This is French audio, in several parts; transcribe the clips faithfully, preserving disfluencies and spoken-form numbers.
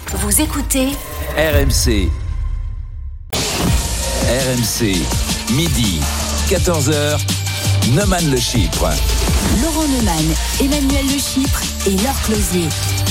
Vous écoutez R M C. R M C, midi, quatorze heures, Neumann Le Chypre. Laurent Neumann, Emmanuel Le Chypre et Laure Closier.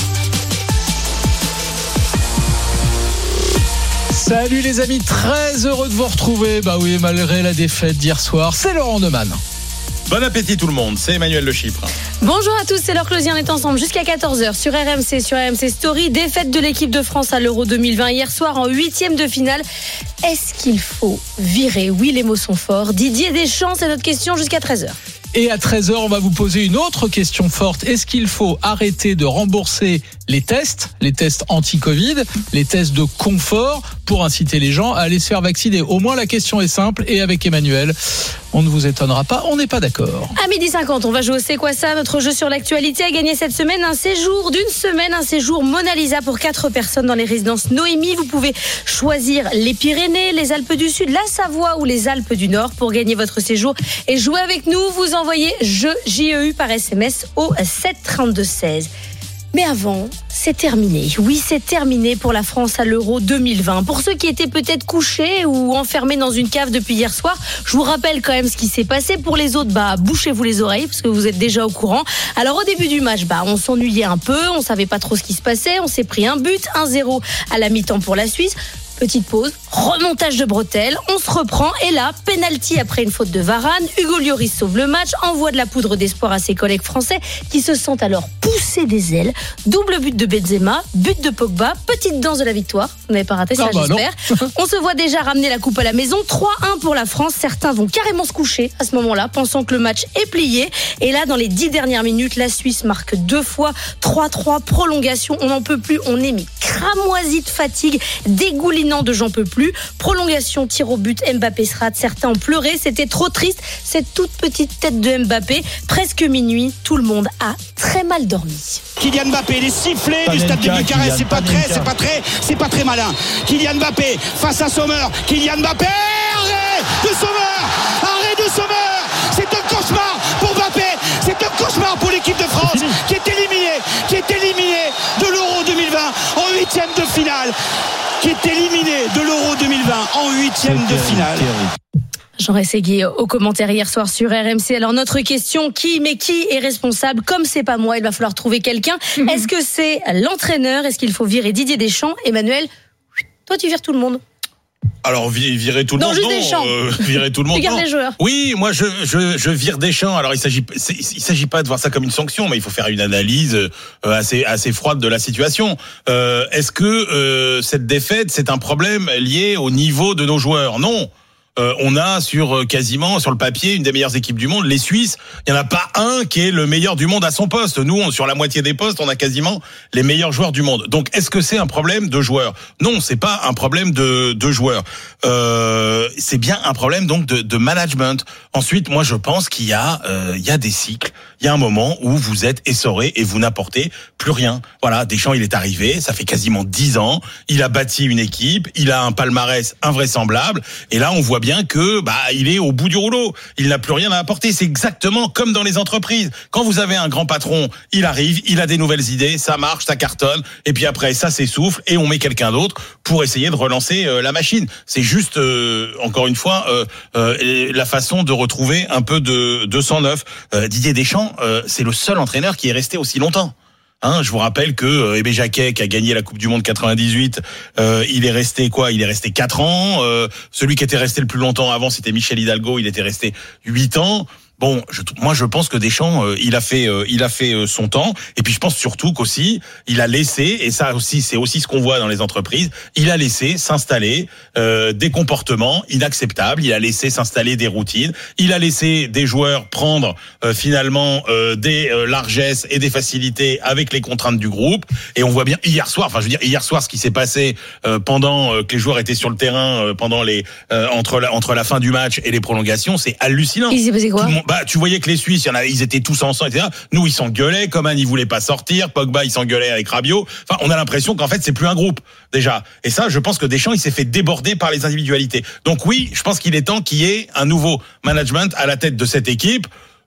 Salut les amis, très heureux de vous retrouver. Bah oui, malgré la défaite d'hier soir, c'est Laurent Neumann. Bon appétit tout le monde, c'est Emmanuel Le Chypre. Bonjour à tous, c'est Laure Closier, on est ensemble jusqu'à quatorze heures sur R M C, sur R M C Story. Défaite de l'équipe de France à l'Euro deux mille vingt hier soir en huitième de finale. Est-ce qu'il faut virer ? Oui, les mots sont forts. Didier Deschamps, c'est notre question jusqu'à treize heures. Et à treize heures, on va vous poser une autre question forte. Est-ce qu'il faut arrêter de rembourser les tests, les tests anti-Covid, les tests de confort pour inciter les gens à aller se faire vacciner ? Au moins, la question est simple. Et avec Emmanuel, on ne vous étonnera pas, on n'est pas d'accord. À midi cinquante, on va jouer au C'est quoi ça ? Notre jeu sur l'actualité a gagné cette semaine un séjour d'une semaine, un séjour Mona Lisa pour quatre personnes dans les résidences Noémie. Vous pouvez choisir les Pyrénées, les Alpes du Sud, la Savoie ou les Alpes du Nord pour gagner votre séjour et jouer avec nous. Vous envoyez jeu J E U par S M S au sept trente-deux seize. Mais avant, c'est terminé. Oui, c'est terminé pour la France à l'Euro deux mille vingt. Pour ceux qui étaient peut-être couchés ou enfermés dans une cave depuis hier soir, je vous rappelle quand même ce qui s'est passé. Pour les autres, bah, bouchez-vous les oreilles parce que vous êtes déjà au courant. Alors, au début du match, bah, on s'ennuyait un peu, on savait pas trop ce qui se passait. On s'est pris un but, un zéro à la mi-temps pour la Suisse. Petite pause, remontage de bretelles, on se reprend et là, penalty après une faute de Varane, Hugo Lloris sauve le match, envoie de la poudre d'espoir à ses collègues français qui se sentent alors pousser des ailes. Double but de Benzema, but de Pogba, petite danse de la victoire. Vous n'avez pas raté ça, ah bah j'espère. On se voit déjà ramener la coupe à la maison. trois un pour la France. Certains vont carrément se coucher à ce moment-là, pensant que le match est plié. Et là, dans les dix dernières minutes, la Suisse marque deux fois. trois trois, prolongation. On n'en peut plus. On est mis cramoisi de fatigue, dégoulinant de j'en peux plus. Prolongation, tir au but, Mbappé se rate. Certains ont pleuré. C'était trop triste. Cette toute petite tête de Mbappé. Presque minuit. Tout le monde a très mal dormi. Kylian Mbappé, les sifflets du stade de Bucarest, c'est pas très, c'est pas très, c'est pas très malin. Kylian Mbappé face à Sommer. Kylian Mbappé, arrêt de Sommer, arrêt de Sommer. C'est un cauchemar pour Mbappé, c'est un cauchemar pour l'équipe de France qui est éliminée, qui est éliminée de l'Euro deux mille vingt en huitième de finale, qui est éliminée de l'Euro deux mille vingt en huitième de finale. Jean Rességui au commentaire hier soir sur R M C. Alors notre question, qui mais qui est responsable ? Comme c'est pas moi, il va falloir trouver quelqu'un. Mm-hmm. Est-ce que c'est l'entraîneur ? Est-ce qu'il faut virer Didier Deschamps ? Emmanuel, toi tu vires tout le monde. Alors virer tout le non, monde, juste non, Deschamps. Euh, virer tout le monde. Tu gardes non. les joueurs. Oui, moi je je je vire Deschamps. Alors il s'agit il s'agit pas de voir ça comme une sanction, mais il faut faire une analyse euh, assez assez froide de la situation. Euh, est-ce que euh, cette défaite c'est un problème lié au niveau de nos joueurs ? Non. Euh, on a sur quasiment sur le papier une des meilleures équipes du monde. Les Suisses, il y en a pas un qui est le meilleur du monde à son poste. Nous, on, sur la moitié des postes, on a quasiment les meilleurs joueurs du monde. Donc, est-ce que c'est un problème de joueurs ? Non, c'est pas un problème de, de joueurs. Euh, c'est bien un problème donc de, de management. Ensuite, moi, je pense qu'il y a euh, il y a des cycles. Il y a un moment où vous êtes essoré et vous n'apportez plus rien. Voilà, Deschamps, il est arrivé, ça fait quasiment dix ans. Il a bâti une équipe, il a un palmarès invraisemblable. Et là, on voit bien que bah il est au bout du rouleau. Il n'a plus rien à apporter. C'est exactement comme dans les entreprises. Quand vous avez un grand patron, il arrive, il a des nouvelles idées, ça marche, ça cartonne. Et puis après, ça s'essouffle et on met quelqu'un d'autre pour essayer de relancer euh, la machine. C'est juste, euh, encore une fois, euh, euh, la façon de retrouver un peu de, de sang neuf. Euh, Didier Deschamps, Euh, c'est le seul entraîneur qui est resté aussi longtemps. Hein, je vous rappelle que euh, Aimé Jacquet, qui a gagné la Coupe du Monde quatre-vingt-dix-huit, euh, il est resté quoi ? Il est resté quatre ans. Euh, celui qui était resté le plus longtemps avant, c'était Michel Hidalgo. Il était resté huit ans. Bon, je, moi je pense que Deschamps, euh, il a fait, euh, il a fait euh, son temps. Et puis je pense surtout qu'aussi, il a laissé, et ça aussi, c'est aussi ce qu'on voit dans les entreprises, il a laissé s'installer euh, des comportements inacceptables. Il a laissé s'installer des routines. Il a laissé des joueurs prendre euh, finalement euh, des euh, largesses et des facilités avec les contraintes du groupe. Et on voit bien hier soir, enfin je veux dire hier soir, ce qui s'est passé euh, pendant euh, que les joueurs étaient sur le terrain, euh, pendant les euh, entre la entre la fin du match et les prolongations, c'est hallucinant. Il s'est passé quoi ? Bah, tu voyais que les Suisses, il y en a, ils étaient tous ensemble, et cetera. Nous, ils s'engueulaient. Coman, il voulait pas sortir. Pogba, il s'engueulait avec Rabiot. Enfin, on a l'impression qu'en fait, c'est plus un groupe, déjà. Et ça, je pense que Deschamps, il s'est fait déborder par les individualités. Donc oui, je pense qu'il est temps qu'il y ait un nouveau management à la tête de cette équipe.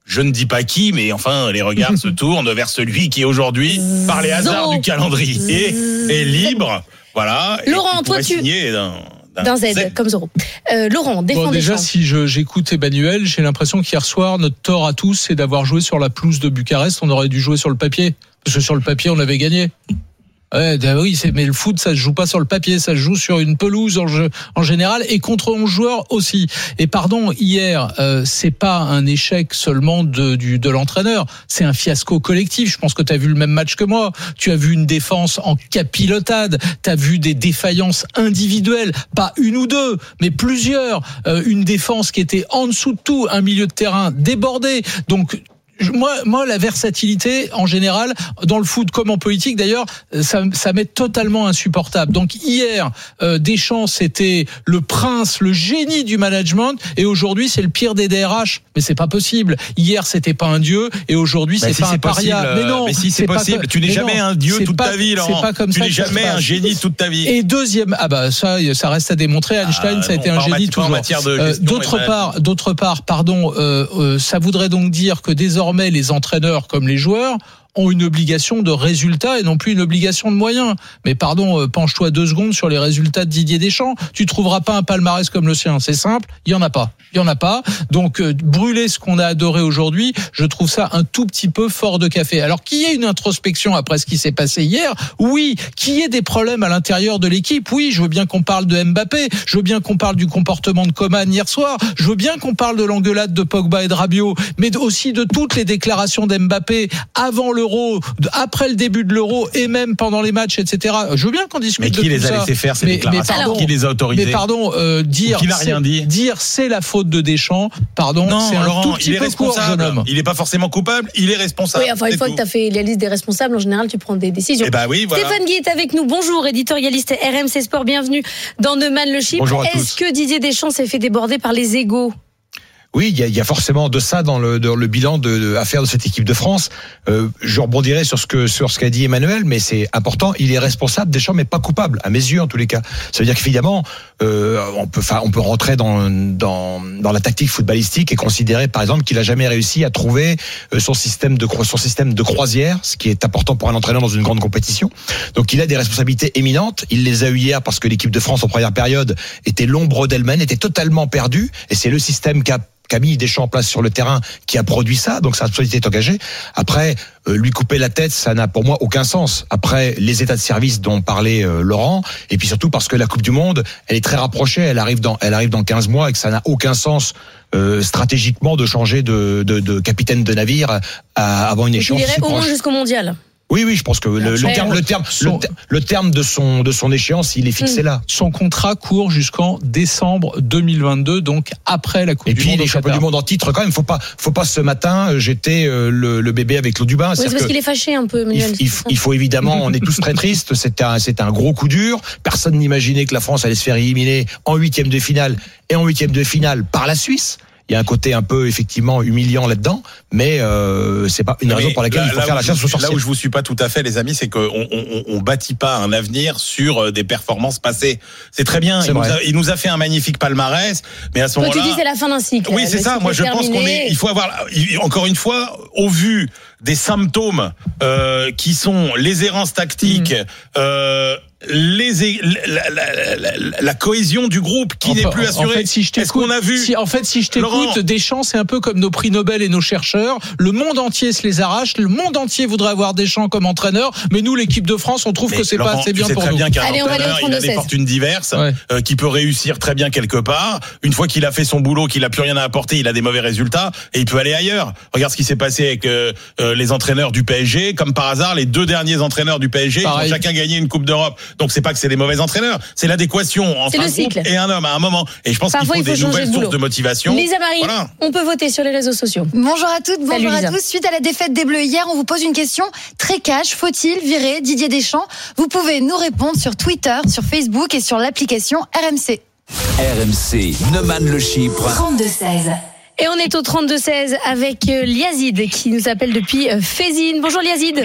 je ne dis pas qui, mais enfin, les regards se tournent vers celui qui aujourd'hui, par les hasards du calendrier, est libre. Voilà. Laurent, toi, tu... D'un, d'un, d'un Z, Z, comme Zoro. Euh, Laurent, défend bon, déjà, Deschamps. si je, j'écoute Emmanuel, j'ai l'impression qu'hier soir, notre tort à tous, c'est d'avoir joué sur la pelouse de Bucarest. On aurait dû jouer sur le papier. Parce que sur le papier, on avait gagné. Ouais, oui, c'est, mais le foot, ça se joue pas sur le papier, ça se joue sur une pelouse en, jeu, en général et contre onze joueurs aussi. Et pardon, hier, euh, c'est pas un échec seulement de, du, de l'entraîneur, c'est un fiasco collectif. Je pense que tu as vu le même match que moi. Tu as vu une défense en capilotade, tu as vu des défaillances individuelles, pas une ou deux, mais plusieurs. Euh, une défense qui était en dessous de tout, un milieu de terrain débordé. Donc Moi, moi, la versatilité, en général, dans le foot comme en politique, d'ailleurs, ça, ça m'est totalement insupportable. Donc hier, euh, Deschamps, c'était le prince, le génie du management, et aujourd'hui, c'est le pire des D R H. Mais c'est pas possible. Hier, c'était pas un dieu, et aujourd'hui, c'est mais si pas c'est un paria. Possible, mais non, mais si c'est, c'est possible. Pas, tu n'es jamais non, un dieu toute pas, ta vie, Laurent. C'est pas comme tu ça n'es jamais un génie toute ta vie. Et deuxième, ah bah ça, ça reste à démontrer. Einstein, ah, ça a non, été un génie toujours. En matière de euh, d'autre part, d'autre part, pardon, euh, euh, ça voudrait donc dire que désormais les entraîneurs comme les joueurs ont une obligation de résultats et non plus une obligation de moyens. Mais pardon, euh, penche-toi deux secondes sur les résultats de Didier Deschamps. Tu trouveras pas un palmarès comme le sien. C'est simple, il y en a pas. Il y en a pas. Donc euh, brûler ce qu'on a adoré aujourd'hui, je trouve ça un tout petit peu fort de café. Alors qu'il y ait une introspection après ce qui s'est passé hier, oui. Qu'il y ait des problèmes à l'intérieur de l'équipe, oui. Je veux bien qu'on parle de Mbappé, je veux bien qu'on parle du comportement de Coman hier soir, je veux bien qu'on parle de l'engueulade de Pogba et de Rabiot, mais aussi de toutes les déclarations d'Mbappé avant le l'Euro, après le début de l'Euro et même pendant les matchs, et cetera. Je veux bien qu'on discute de tout ça. Mais qui les a laissés faire ces mais, déclarations mais pardon, Qui les a autorisés Mais pardon, euh, dire, qui n'a rien dit. dire c'est la faute de Deschamps, pardon, non, c'est un Laurent, tout petit il est peu court, jeune homme. Il n'est pas forcément coupable, il est responsable. Oui, enfin, une fois tout. que tu as fait la liste des responsables, en général, tu prends des décisions. Eh ben oui, voilà. Stéphane Guy est avec nous. Bonjour, éditorialiste R M C Sport. Bienvenue dans Neumann le Chypre. Est-ce que Didier Deschamps s'est fait déborder par les égos? Oui, il y a, il y a forcément de ça dans le, dans le bilan de, de, à faire de cette équipe de France. Euh, je rebondirai sur ce que sur ce qu'a dit Emmanuel, mais c'est important. Il est responsable, Deschamps, mais pas coupable, à mes yeux en tous les cas. Ça veut dire qu'évidemment, euh, on peut, enfin, on peut rentrer dans dans dans la tactique footballistique et considérer, par exemple, qu'il a jamais réussi à trouver son système de son système de croisière, ce qui est important pour un entraîneur dans une grande compétition. Donc, il a des responsabilités éminentes. Il les a eues hier parce que l'équipe de France en première période était l'ombre d'elle-même, était totalement perdue, et c'est le système qu'a Camille Deschamps en place sur le terrain qui a produit ça, donc sa responsabilité est engagée. Après, euh, lui couper la tête, ça n'a pour moi aucun sens. Après, les états de service dont parlait euh, Laurent, et puis surtout parce que la Coupe du Monde, elle est très rapprochée, elle arrive dans, elle arrive dans quinze mois et que ça n'a aucun sens euh, stratégiquement de changer de, de, de capitaine de navire à, avant une échéance. Il irait au moins jusqu'au mondial. Oui, oui, je pense que le, le terme, le terme, son, le, le terme de son de son échéance, il est fixé là. Son contrat court jusqu'en décembre deux mille vingt-deux, donc après la Coupe et du puis, Monde. Et puis les champions du monde en titre, quand même, faut pas, faut pas ce matin jeter le, le bébé avec l'eau du bain. Oui, c'est parce que qu'il est fâché un peu, Emmanuel. Il, il, il faut évidemment, on est tous très tristes. C'était un, c'était un gros coup dur. Personne n'imaginait que la France allait se faire éliminer en huitième de finale et en huitième de finale par la Suisse. Il y a un côté un peu effectivement humiliant là-dedans, mais euh, c'est pas une mais raison pour laquelle là, il faut faire la chasse aux sorcières. Là où je vous suis pas tout à fait, les amis, c'est qu'on on, on bâtit pas un avenir sur des performances passées. C'est très bien. C'est il, nous a, il nous a fait un magnifique palmarès, mais à ce Toi, moment-là, tu dis c'est la fin d'un cycle. Oui, c'est ça. Moi, je pense qu'on est. Il faut avoir encore une fois, au vu des symptômes euh, qui sont les errances tactiques. Mmh. Euh, les la, la, la, la cohésion du groupe qui enfin, n'est plus assurée. En fait, si je t'écoute, Est-ce qu'on a vu si, en fait, si je t'écoute, Deschamps, c'est un peu comme nos prix Nobel et nos chercheurs. Le monde entier se les arrache. Le monde entier voudrait avoir Deschamps comme entraîneur, mais nous, l'équipe de France, on trouve mais que c'est Laurent, pas assez bien pour nous. Tu sais très bien qu'un entraîneur, il a des fortunes diverses, ouais. euh, qui peut réussir très bien quelque part. Une fois qu'il a fait son boulot, qu'il a plus rien à apporter, il a des mauvais résultats et il peut aller ailleurs. Regarde ce qui s'est passé avec euh, euh, les entraîneurs du P S G. Comme par hasard, les deux derniers entraîneurs du P S G, Pareil. ils ont chacun gagné une Coupe d'Europe. Donc c'est pas que c'est des mauvais entraîneurs, c'est l'adéquation entre un groupe et un homme à un moment. Et je pense Parfois, qu'il faut, il faut des nouvelles de sources de motivation. Lisa Marie, voilà. On peut voter sur les réseaux sociaux. Bonjour à toutes, bonjour Salut, à tous. Suite à la défaite des Bleus hier, on vous pose une question très cash. Faut-il virer Didier Deschamps? Vous pouvez nous répondre sur Twitter, sur Facebook et sur l'application R M C. R M C, Neumann le Chypre. trente-deux seize. Et on est au trente-deux seize avec Liazid qui nous appelle depuis Fézine. Bonjour Liazid.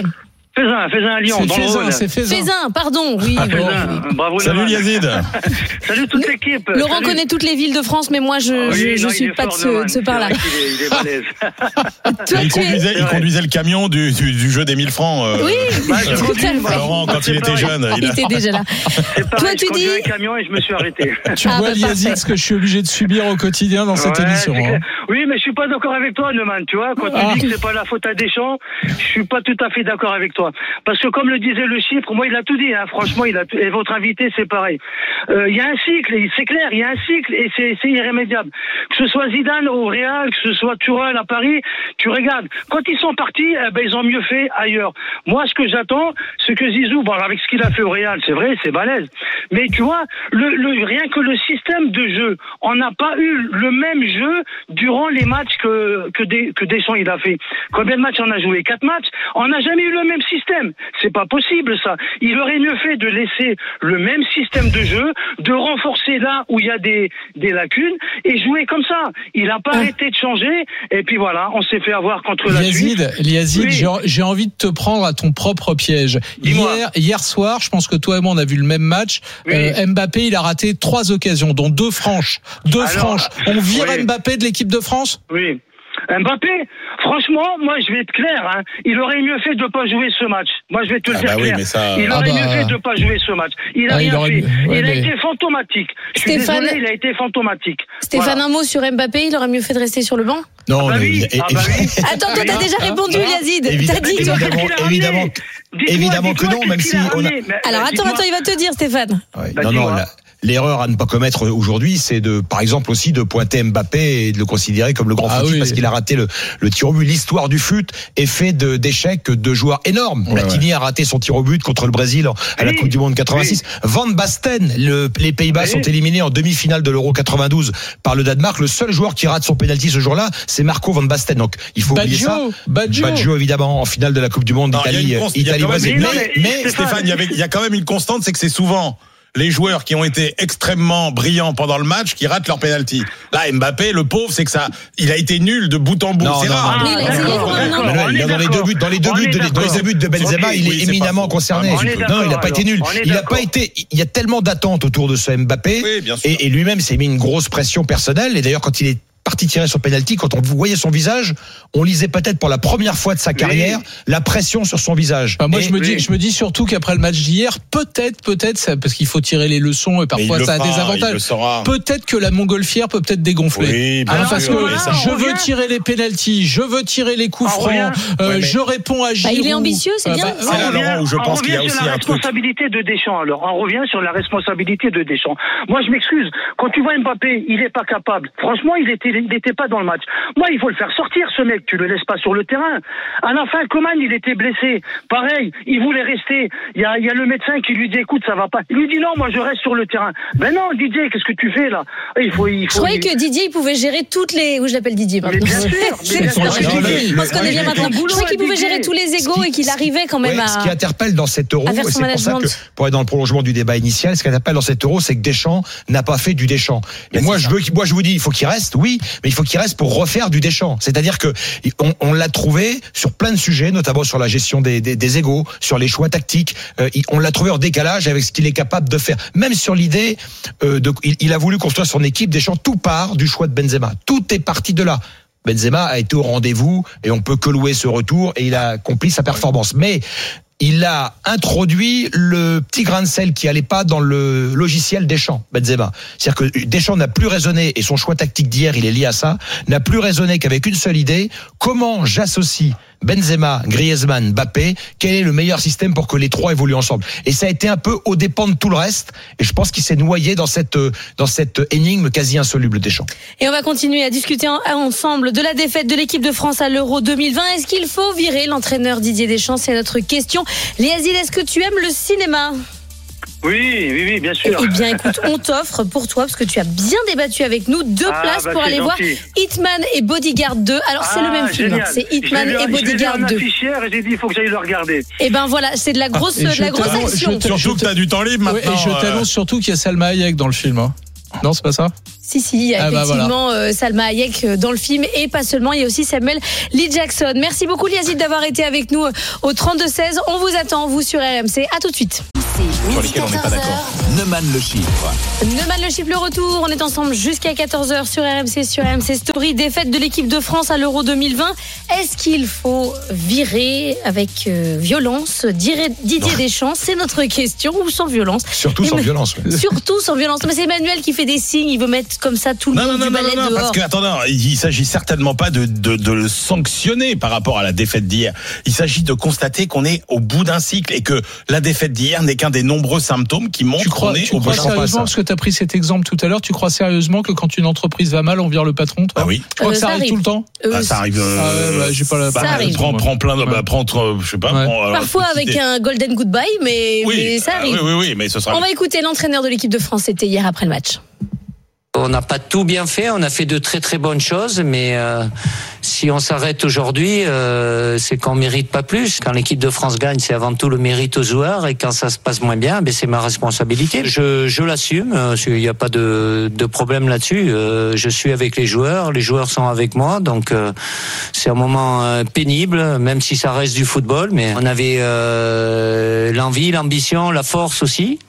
Faisin, Faisin à Lyon, C'est dans le Faisin, Rhône. c'est Faisin. Faisin, pardon, oui. Ah, bon. Faisin. Bravo, Salut Neumann. Yazid. Salut toute l'équipe. Laurent Salut. connaît toutes les villes de France, mais moi, je Oui, je, je non, il suis est pas de fort, ce, Neumann. de ce par-là. C'est vrai qu'il est- il est balèze. Toi, Il tu es- conduisait, il Ouais. conduisait le camion du, du, du jeu des mille francs. euh, Oui, Bah, je tout conduis, à moi. fait. Laurent, quand C'est il était pareil. jeune. Il Il a... était déjà là. C'est pareil, Toi, tu je conduis dis- un camion et je me suis arrêté. Tu Ah, vois, bah, Yazid, parfait. ce que je suis obligé de subir au quotidien dans cette Ouais, émission. c'est hein. clair. Oui, mais je suis pas d'accord avec toi, Neumann. Tu vois, quand Ah. tu dis que c'est pas la faute à Deschamps, je suis pas tout à fait d'accord avec toi. Parce que comme le disait le chiffre, moi il a tout dit. Hein, franchement, il a tout- et votre invité c'est pareil. Euh, Il y a un cycle, et c'est clair, il y a un cycle et c'est c'est irrémédiable. Que ce soit Zidane au Real, que ce soit Tourelle à Paris, tu regardes. Quand ils sont partis, eh ben ils ont mieux fait ailleurs. Moi, ce que j'attends, c'est que Zizou, bon, avec ce qu'il a fait au Real, c'est vrai, c'est balèze. Mais tu vois, le, le rien que le système de jeu, on n'a pas eu le même jeu durant les matchs que que, des, que Deschamps il a fait. Combien de matchs on a joué? Quatre matchs. On n'a jamais eu le même système. C'est pas possible ça. Il aurait mieux fait de laisser le même système de jeu, de renforcer là où il y a des des lacunes et jouer comme ça. Il n'a pas arrêté de changer et puis voilà, on s'est fait avoir contre la Suisse. Yazid, Yazid, Oui. j'ai, j'ai envie de te prendre à ton propre piège. Dis-moi. Hier, hier soir, je pense que toi et moi on a vu le même match. Oui. Euh, Mbappé, il a raté trois occasions, dont deux franches. Deux Alors, franches. On vire oui. Mbappé de l'équipe de France? Oui. Mbappé, franchement, moi je vais être clair, hein, il aurait mieux fait de ne pas jouer ce match. Moi je vais te le Ah dire bah oui, clair. mais ça- Il Ah aurait bah- mieux fait de ne pas jouer ce match. Il a Ah, il rien aurait fait. mieux- ouais, il a mais- été fantomatique. Je suis Stéphane- désolé, il a été fantomatique. Stéphane, Voilà. un mot sur Mbappé, il aurait mieux fait de rester sur le banc? Non, Ah bah mais- oui, et- ah bah oui. Attends, toi, t'as déjà répondu, Yazid. T'as Évidemment, dit, toi. Qu'est-ce évidemment, qu'il a ramené évidemment, Dites-moi, évidemment que dites-moi non, qu'est-ce même qu'il si a on a- ramené. Mais- Alors, mais attends, dites-moi. attends, il va te dire, Stéphane. Ouais, Bah, non, non, dis-moi. la- l'erreur à ne pas commettre aujourd'hui, c'est de, par exemple, aussi de pointer Mbappé et de le considérer comme le grand Ah fautif oui. parce qu'il a raté le, le tir au but. L'histoire du fut est fait de, d'échecs de joueurs énormes. Ouais, Platini a raté son tir au but contre le Brésil en- à la Oui, Coupe du Monde quatre-vingt-six. Van Basten, le, les Pays-Bas Oui. sont éliminés en demi-finale de l'Euro quatre-vingt-douze par le Danemark. Le seul joueur qui rate son penalty ce jour-là, c'est Marco Van Basten. Donc, il faut oublier ça. Baggio, Baggio. Baggio, évidemment, en finale de la Coupe du Monde Non, il y a une Italie, const- il y a Italie, quand même- Brésil. Mais non, Mais, mais- mais- Stéphane, il y, avait, il y a quand même une constante, c'est que c'est souvent les joueurs qui ont été extrêmement brillants pendant le match qui ratent leur penalty. Là, Mbappé, le pauvre, c'est que ça, il a été nul de bout en bout. Non, C'est non, rare. non, Oui, il a Ah, essayé d'accord, pendant un an. d'accord, Manuel, on il est a dans les deux d'accord. buts, dans les deux On buts, est de, dans les d'accord. deux buts de Benzema, Ok, il est oui, c'est éminemment pas faux. concerné. On est Non, d'accord, il n'a pas été alors. nul. On est Il n'a d'accord. pas été. Il y a tellement d'attentes autour de ce Mbappé, Oui, bien sûr. et, et lui-même s'est mis une grosse pression personnelle. Et d'ailleurs, quand il est parti tirer son penalty, quand on voyait son visage, on lisait peut-être pour la première fois de sa carrière la pression sur son visage. Enfin, moi, Et- je me dis, oui. je me dis surtout qu'après le match d'hier, peut-être, peut-être, ça- parce qu'il faut tirer les leçons et Mais il parfois le ça a fera, des il le avantages. saura. Peut-être que la montgolfière peut peut-être dégonfler. Oui, bien Hein, sûr. parce que Mais ça- je on veux revient. tirer les pénaltys, je veux tirer les coups On francs, revient. euh, Ouais, mais- je réponds à Giroud. Bah, il est ambitieux, c'est Euh, bien. bah, C'est ouais. là, Laurent, où je on pense qu'il y a revient sur aussi la un truc. responsabilité de Deschamps. Alors, on revient sur la responsabilité de Deschamps. Moi, je m'excuse. Quand tu vois Mbappé, il n'est pas capable. Franchement, il était, il n'était pas dans le match. Moi, il faut le faire sortir, ce mec. Tu le laisses pas sur le terrain. À la fin, Coman, il était blessé. Pareil, il voulait rester. Il y a, il y a le médecin qui lui dit, écoute, ça va pas. Il lui dit, non, moi, je reste sur le terrain. Ben non, Didier, qu'est-ce que tu fais, là? Il faut, il Je faut. croyais que Didier, il pouvait gérer toutes les. Oui, je l'appelle Didier Mais maintenant. bien sûr, mais bien sûr. Non, Non, mais le- on se connaît le- bien le- maintenant. le Je boulot croyais qu'il à pouvait Didier. gérer tous les égos et qu'il arrivait quand même Ouais, à. Ce qui interpelle dans cet euro, à faire et son c'est pour ça que, management. pour être dans le prolongement du débat initial, ce qui interpelle dans cet euro, c'est que Deschamps n'a pas fait du Deschamps. Et Mais moi, c'est je ça. veux, qu'il- moi, je vous dis, il faut qu'il reste, oui, mais il faut qu'il reste pour refaire du Deschamps. C'est-à-dire que on, on l'a trouvé sur plein de sujets, notamment sur la gestion des, des, des égos, sur les choix tactiques. Euh, il- on l'a trouvé en décalage avec ce qu'il est capable de faire. Même sur l'idée, euh, de, il, il a voulu construire son équipe. Deschamps, tout part du choix de Benzema. Tout est parti de là. Benzema a été au rendez-vous et on peut que louer ce retour et il a accompli sa performance. Mais il a introduit le petit grain de sel qui allait pas dans le logiciel Deschamps, Benzema. C'est-à-dire que Deschamps n'a plus raisonné, et son choix tactique d'hier, il est lié à ça, n'a plus raisonné qu'avec une seule idée: comment j'associe Benzema, Griezmann, Mbappé, quel est le meilleur système pour que les trois évoluent ensemble. Et ça a été un peu aux dépens de tout le reste, et je pense qu'il s'est noyé dans cette, dans cette énigme quasi insoluble Deschamps. Et on va continuer à discuter en- ensemble de la défaite de l'équipe de France à l'Euro deux mille vingt. Est-ce qu'il faut virer l'entraîneur Didier Deschamps? C'est notre question. Léazid, est-ce que tu aimes le cinéma? Oui, oui, oui, bien sûr. Eh bien, écoute, on t'offre pour toi, parce que tu as bien débattu avec nous, deux Ah, places bah, pour c'est aller voir gentil. Hitman et Bodyguard deux. Alors, c'est le Ah, même film, génial. hein. C'est Hitman Je l'ai vu- et je l'ai vu Bodyguard en deux. affiche hier et j'ai dit, il faut que j'aille le regarder. Et ben voilà, c'est de la grosse, Et je de la grosse t'annonce- action. je te- Surtout que t'as du temps libre Ouais, maintenant. et je euh, t'annonce surtout qu'il y a Salma Hayek dans le film. hein. Non, c'est pas ça? Si, si, il y a Ah bah effectivement voilà. euh, Salma Hayek dans le film et pas seulement, il y a aussi Samuel Lee Jackson. Merci beaucoup Yazid d'avoir été avec nous au trente-deux seize. On vous attend, vous sur R M C. À tout de suite. Sur lesquels on n'est pas d'accord. Neumann le chiffre. Neumann le chiffre, le retour. On est ensemble jusqu'à quatorze heures sur R M C, sur R M C Story. Défaite de l'équipe de France à l'Euro deux mille vingt. Est-ce qu'il faut virer avec euh, violence Didier Deschamps? C'est notre question, ou sans violence? Surtout sans Et violence. Ouais. Surtout sans violence. Mais c'est Emmanuel qui fait des signes, il veut mettre comme ça tout le Non, monde non, du non, ballet non, non, dehors. parce que, attendez, il s'agit certainement pas de, de, de le sanctionner par rapport à la défaite d'hier. Il s'agit de constater qu'on est au bout d'un cycle et que la défaite d'hier n'est qu'un des nombreux symptômes qui montrent Tu crois, qu'on est tu au bout crois d'un sérieusement, cycle. parce que tu as pris cet exemple tout à l'heure, tu crois sérieusement que quand une entreprise va mal, on vire le patron, toi? Ah oui. Tu crois Euh, que ça, ça arrive, arrive. tout le temps? Euh, Ah, ça arrive. euh, Ah ouais, bah, j'ai pas la- bah, Ça arrive. Prends, prends plein de, bah, Ouais. prends, euh, je sais pas. Ouais. prends, alors, Parfois faut avec quitter. un golden goodbye, mais, Oui, mais ça ah, arrive. oui, oui, oui, mais ce sera. On va écouter l'entraîneur de l'équipe de France, c'était hier après le match. On n'a pas tout bien fait, on a fait de très très bonnes choses, mais euh, si on s'arrête aujourd'hui, euh, c'est qu'on mérite pas plus. Quand l'équipe de France gagne, c'est avant tout le mérite aux joueurs, et quand ça se passe moins bien, ben c'est ma responsabilité. Je, je l'assume, euh, il n'y a pas de, de problème là-dessus. Euh, je suis avec les joueurs, les joueurs sont avec moi, donc euh, c'est un moment euh, pénible, même si ça reste du football, mais on avait euh, l'envie, l'ambition, la force aussi.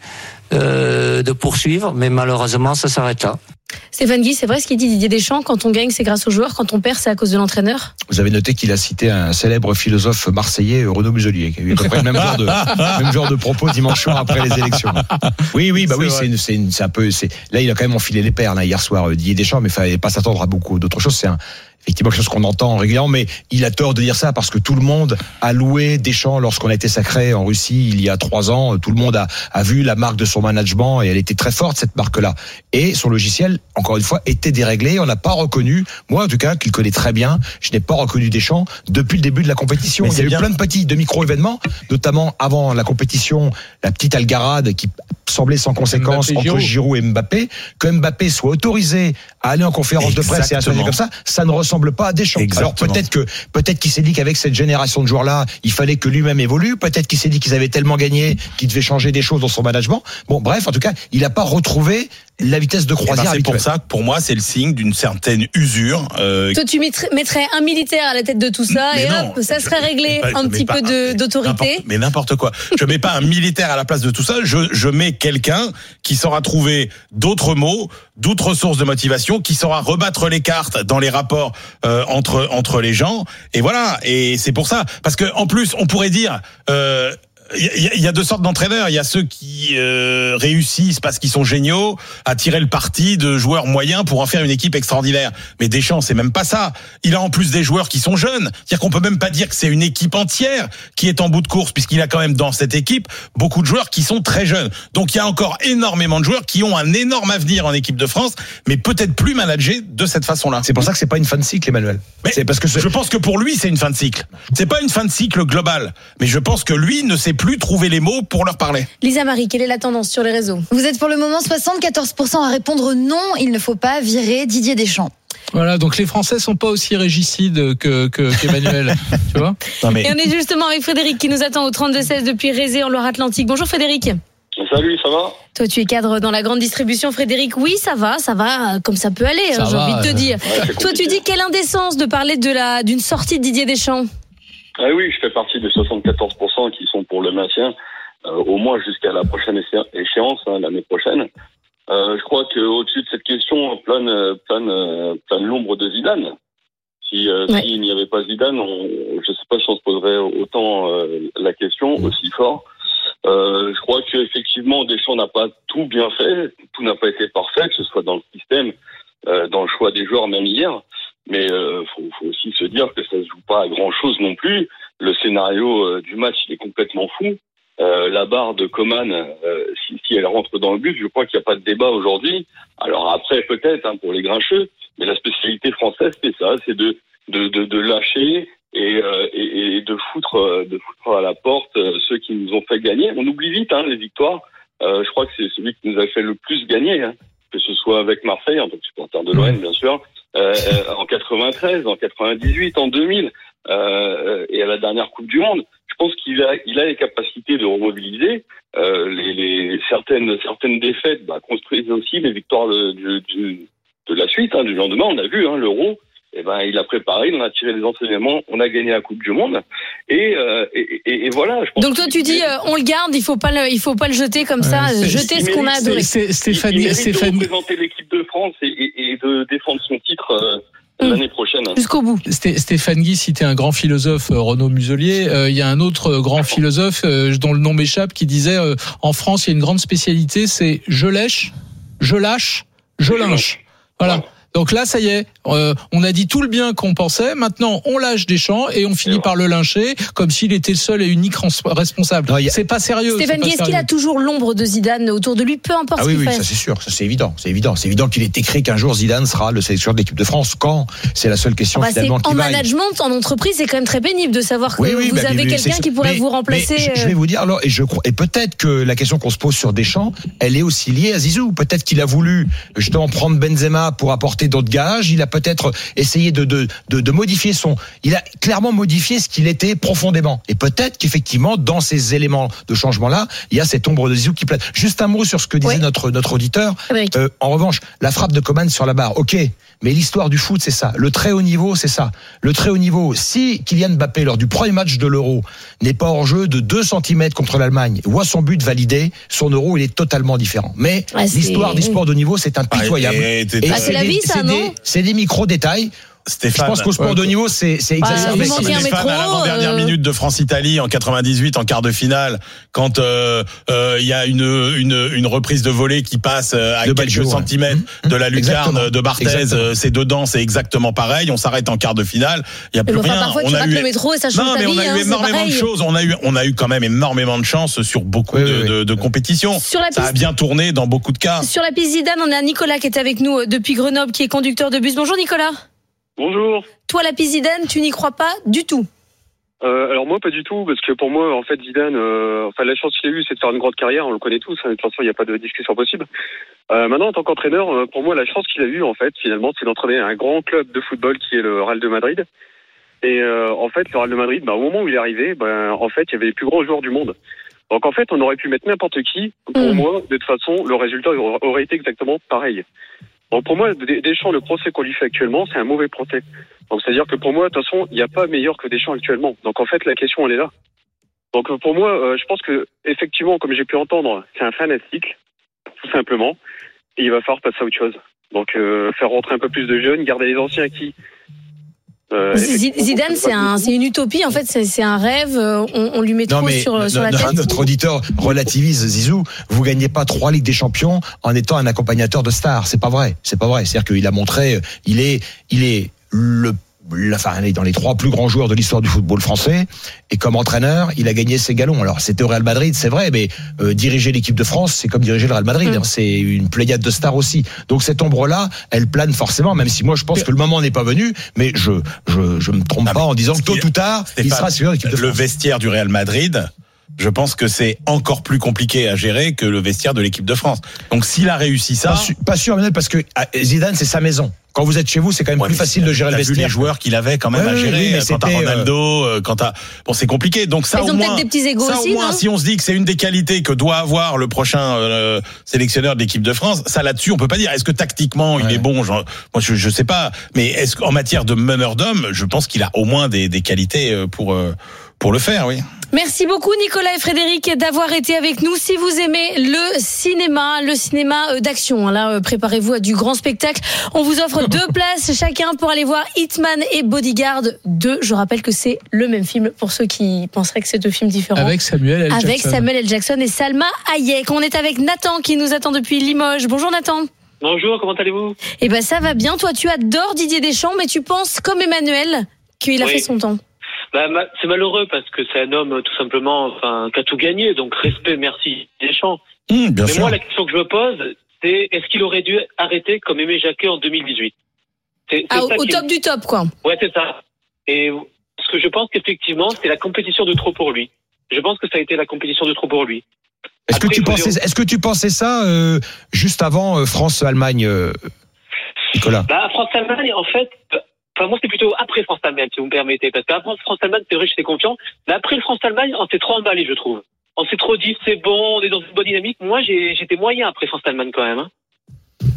Euh, de poursuivre, mais malheureusement ça s'arrête là. Stéphane Guy, c'est vrai ce qu'il dit Didier Deschamps, quand on gagne c'est grâce aux joueurs, quand on perd c'est à cause de l'entraîneur? Vous avez noté qu'il a cité un célèbre philosophe marseillais, Renaud Muselier, qui a eu à peu près le même genre de, même genre de propos dimanche soir après les élections. Oui, oui, bah C'est oui, vrai. c'est, une, c'est, une, c'est un peu, c'est, là il a quand même enfilé les perles, là, hier soir, euh, Didier Deschamps, mais il fallait pas s'attendre à beaucoup d'autres choses. C'est un, effectivement quelque chose qu'on entend régulièrement, mais il a tort de dire ça parce que tout le monde a loué Deschamps lorsqu'on a été sacré en Russie il y a trois ans. Tout le monde a, a vu la marque de son management et elle était très forte, cette marque-là. Et son logiciel, encore une fois, était déréglé. On n'a pas reconnu, moi en tout cas, qu'il connaît très bien, je n'ai pas reconnu Deschamps depuis le début de la compétition. Mais il y a eu bien. plein de petits, de micro-événements, notamment avant la compétition, la petite algarade qui semblait sans conséquence Mbappé, entre Giroud. Giroud et Mbappé. Que Mbappé soit autorisé à aller en conférence de presse et à se Exactement. comme ça, ça ne ressemble pas à Deschamps. Alors Exactement. peut-être que peut-être qu'il s'est dit qu'avec cette génération de joueurs-là, il fallait que lui-même évolue. Peut-être qu'il s'est dit qu'ils avaient tellement gagné qu'il devait changer des choses dans son management. Bon, bref, en tout cas, il n'a pas retrouvé la vitesse de Eh ben, croisière c'est habituelle. pour ça que pour moi c'est le signe d'une certaine usure. Euh, Toi tu mettrais, mettrais un militaire à la tête de tout ça Mais et non, hop, ça je- serait réglé, je- je un mets petit pas peu de, un- d'autorité. n'importe- Mais n'importe quoi. Je mets pas un militaire à la place de tout ça. Je, je mets quelqu'un qui saura trouver d'autres mots, d'autres sources de motivation, qui saura rebattre les cartes dans les rapports euh, entre entre les gens. Et voilà. Et c'est pour ça. Parce que en plus, on pourrait dire. Euh, Il y, a, il y a deux sortes d'entraîneurs. Il y a ceux qui euh, réussissent parce qu'ils sont géniaux à tirer le parti de joueurs moyens pour en faire une équipe extraordinaire. Mais Deschamps, c'est même pas ça. Il a en plus des joueurs qui sont jeunes. C'est-à-dire qu'on peut même pas dire que c'est une équipe entière qui est en bout de course, puisqu'il a quand même dans cette équipe beaucoup de joueurs qui sont très jeunes. Donc il y a encore énormément de joueurs qui ont un énorme avenir en équipe de France, mais peut-être plus managés de cette façon-là. C'est pour ça que c'est pas une fin de cycle, Emmanuel. Mais C'est parce que ce- je pense que pour lui, c'est une fin de cycle. C'est pas une fin de cycle globale, mais je pense que lui ne sait plus trouver les mots pour leur parler. Lisa Marie, quelle est la tendance sur les réseaux? Vous êtes pour le moment soixante-quatorze pour cent à répondre non, il ne faut pas virer Didier Deschamps. Voilà, donc les Français sont pas aussi régicides que, que, qu'Emmanuel, tu vois? Non mais Et on est justement avec Frédéric qui nous attend au trente-deux seize depuis Rézé en Loire-Atlantique. Bonjour Frédéric. Salut, ça va? Toi tu es cadre dans la grande distribution Frédéric. Oui ça va, ça va euh, comme ça peut aller, Ça hein, j'ai va, envie de te euh, dire. Ouais, c'est Toi tu compliqué. dis quelle indécence de parler de la, d'une sortie de Didier Deschamps. Ah oui, je fais partie des soixante-quatorze pour cent qui sont pour le maintien, euh, au moins jusqu'à la prochaine éché- échéance, hein, l'année prochaine. Euh, je crois qu'au-dessus de cette question plane, euh, plane, euh, plane l'ombre de Zidane. Si, euh, Ouais. s'il n'y avait pas Zidane, on, je ne sais pas si on se poserait autant euh, la question, aussi fort. Euh, je crois qu'effectivement, Deschamps n'a pas tout bien fait, tout n'a pas été parfait, que ce soit dans le système, euh, dans le choix des joueurs, même hier. Mais euh, faut, faut aussi se dire que ça se joue pas à grand chose non plus. Le scénario euh, du match, il est complètement fou. Euh, la barre de Coman, euh, si, si elle rentre dans le but, je crois qu'il n'y a pas de débat aujourd'hui. Alors après, peut-être hein, pour les grincheux, mais la spécialité française, c'est ça, c'est de de, de, de lâcher et, euh, et, et de foutre euh, de foutre à la porte euh, ceux qui nous ont fait gagner. On oublie vite hein, les victoires. Euh, je crois que c'est celui qui nous a fait le plus gagner, hein, que ce soit avec Marseille en tant que supporter de l'O M, bien sûr. Euh, euh, en quatre-vingt-treize, en quatre-vingt-dix-huit, en deux mille, euh, et à la dernière Coupe du Monde, je pense qu'il a, il a les capacités de remobiliser. Euh, les, les certaines, certaines défaites bah, construisent aussi les victoires de, du, du, de la suite, hein, du lendemain, on a vu hein, l'Euro. Eh ben, il a préparé, on a tiré les enseignements, on a gagné la Coupe du Monde, et euh, et, et, et voilà. Je pense Donc toi, tu dis, euh, on le garde, il faut pas le, il faut pas le jeter comme ça, Ouais, jeter ce qu'on a adoré. C'est Stéphanie, il, il mérite Stéphanie. de représenter l'équipe de France et, et, et de défendre son titre euh, mmh. l'année prochaine. Jusqu'au bout. Stéphane Guy citait un grand philosophe, Renaud Muselier. Euh, il y a un autre grand philosophe euh, dont le nom m'échappe qui disait euh, en France, il y a une grande spécialité, c'est je lèche, je lâche, je lynche. Voilà. Ouais. Donc là, ça y est, euh, on a dit tout le bien qu'on pensait. Maintenant, on lâche Deschamps et on finit et par le lyncher comme s'il était le seul et unique responsable. Non, a... C'est pas sérieux. Stéphane, est-ce qu'il a toujours l'ombre de Zidane autour de lui, peu importe ah ce oui, qu'il oui, fait. Ça c'est sûr, ça c'est évident, c'est évident, c'est évident qu'il est écrit qu'un jour Zidane sera le sélectionneur de l'équipe de France. Quand c'est la seule question ah bah finalement qui En vaille. Management, en entreprise, c'est quand même très pénible de savoir que oui, oui, vous bah, avez mais, quelqu'un qui pourrait mais, vous remplacer. Mais je, je vais vous dire alors, et je crois, et peut-être que la question qu'on se pose sur Deschamps, elle est aussi liée à Zizou. Peut-être qu'il a voulu justement prendre Benzema pour apporter d'autres gages. Il a peut-être essayé de, de, de, de modifier son... Il a clairement modifié ce qu'il était profondément. Et peut-être qu'effectivement, dans ces éléments de changement-là, il y a cette ombre de Zizou qui plane. Juste un mot sur ce que disait oui. notre, notre auditeur. Oui. Euh, en revanche, la frappe de Coman sur la barre, ok. Mais l'histoire du foot, c'est ça. Le très haut niveau, c'est ça. Le très haut niveau, si Kylian Mbappé, lors du premier match de l'Euro, n'est pas hors jeu de deux centimètres contre l'Allemagne, voit son but validé, son Euro, il est totalement différent. Mais ah, l'histoire du sport de niveau, c'est impitoyable. Ah, et, et, et ah, c'est la vie, ça, non des, C'est des micro-détails. Stéphane, je pense qu'au sport ouais, de niveau, c'est, c'est exacerbé. Bah, Stéphane, métro, à l'avant-dernière euh... minute de France-Italie en quatre-vingt-dix-huit, en quart de finale, quand il euh, euh, y a une, une, une reprise de volée qui passe à de quelques Baggio, centimètres ouais. de la lucarne exactement. de Barthez, exactement. c'est dedans, c'est exactement pareil. On s'arrête en quart de finale, il y a plus enfin, rien. Parfois, on tu a rates eu le métro et ça change non, ta mais vie, on a eu hein, énormément de choses. On a eu, on a eu quand même énormément de chance sur beaucoup oui, de, oui. de, de compétitions. Ça piste, a bien tourné dans beaucoup de cas. Sur la piste Zidane, on a Nicolas qui est avec nous depuis Grenoble, qui est conducteur de bus. Bonjour Nicolas. Bonjour. Toi, la piste Zidane, tu n'y crois pas du tout? euh, Alors moi, pas du tout, parce que pour moi, en fait, Zidane, euh, enfin la chance qu'il a eue, c'est de faire une grande carrière. On le connaît tous. Hein, de toute façon, il n'y a pas de discussion possible. Euh, maintenant, en tant qu'entraîneur, euh, pour moi, la chance qu'il a eue, en fait, finalement, c'est d'entraîner un grand club de football qui est le Real de Madrid. Et euh, en fait, le Real de Madrid, bah, au moment où il est arrivé, bah, en fait, il y avait les plus grands joueurs du monde. Donc en fait, on aurait pu mettre n'importe qui. Pour mmh. moi, de toute façon, le résultat aurait été exactement pareil. Donc pour moi, Deschamps, le procès qu'on lui fait actuellement, c'est un mauvais procès. Donc c'est-à-dire que pour moi, de toute façon, il n'y a pas meilleur que Deschamps actuellement. Donc en fait, la question, elle est là. Donc pour moi, euh, je pense que effectivement, comme j'ai pu entendre, c'est un fanatique, tout simplement. Et il va falloir passer à autre chose. Donc euh, faire rentrer un peu plus de jeunes, garder les anciens acquis. Euh, Zidane, c'est, un, c'est une utopie, en fait, c'est, c'est un rêve, on, on lui met non, trop mais sur, non, sur la non, tête. Notre auditeur relativise, Zizou, vous gagnez pas trois Ligues des Champions en étant un accompagnateur de stars, c'est pas vrai, c'est pas vrai, c'est-à-dire qu'il a montré, il est, il est le Enfin, il est dans les trois plus grands joueurs de l'histoire du football français, et comme entraîneur, il a gagné ses galons. Alors, c'était au Real Madrid, c'est vrai, mais euh, diriger l'équipe de France, c'est comme diriger le Real Madrid. Mmh. Hein, c'est une pléiade de stars aussi. Donc cette ombre-là, elle plane forcément, même si moi je pense que le moment n'est pas venu, mais je je je me trompe ah, pas en disant que tôt ou tard, Stéphane, il sera sur l'équipe de France. Le vestiaire du Real Madrid, je pense que c'est encore plus compliqué à gérer que le vestiaire de l'équipe de France. Donc s'il a réussi ça, pas sûr, pas sûr parce que Zidane, c'est sa maison. Quand vous êtes chez vous, c'est quand même ouais, plus facile de gérer le vestiaire. Vu les joueurs qu'il avait quand même ouais, à gérer. Oui, quand t'as Ronaldo, euh... quand t'as, bon, c'est compliqué. Donc ça, Ils au ont moins, peut-être des petits égos ça, aussi, au moins, non si on se dit que c'est une des qualités que doit avoir le prochain euh, sélectionneur de l'équipe de France, ça là-dessus, on peut pas dire. Est-ce que tactiquement, ouais. il est bon? Genre, moi, je, je sais pas. Mais est-ce qu'en matière de meneur d'homme, je pense qu'il a au moins des, des qualités pour euh, pour le faire, oui. Merci beaucoup Nicolas et Frédéric d'avoir été avec nous. Si vous aimez le cinéma, le cinéma d'action, là préparez-vous à du grand spectacle. On vous offre deux places chacun pour aller voir Hitman et Bodyguard deux. Je rappelle que c'est le même film pour ceux qui penseraient que c'est deux films différents. Avec Samuel L. Jackson. Avec Samuel L. Jackson et Salma Hayek. On est avec Nathan qui nous attend depuis Limoges. Bonjour Nathan. Bonjour, comment allez-vous? Eh ben ça va bien. Toi tu adores Didier Deschamps, mais tu penses comme Emmanuel qu'il a oui. fait son temps. Bah, c'est malheureux parce que c'est un homme tout simplement, enfin, qui a tout gagné. Donc respect, merci Deschamps. Mmh, bien Mais sûr. moi, la question que je me pose, c'est est-ce qu'il aurait dû arrêter comme Aimé Jacquet en deux mille dix-huit? C'est, c'est ah, au, au top du top, quoi. Ouais, c'est ça. Et parce que je pense qu'effectivement, c'est la compétition de trop pour lui. Je pense que ça a été la compétition de trop pour lui. Est-ce Après, que tu pensais, dire... est-ce que tu pensais ça euh, juste avant euh, France-Allemagne, euh, Nicolas? Bah, France-Allemagne, en fait. Enfin, moi, c'est plutôt après France-Allemagne, si vous me permettez. Parce qu'après France-Allemagne, c'est vrai, j'étais confiant. Mais après le France-Allemagne, on s'est trop emballé, je trouve. On s'est trop dit, c'est bon, on est dans une bonne dynamique. Moi, j'ai, j'étais moyen après France-Allemagne, quand même. Hein.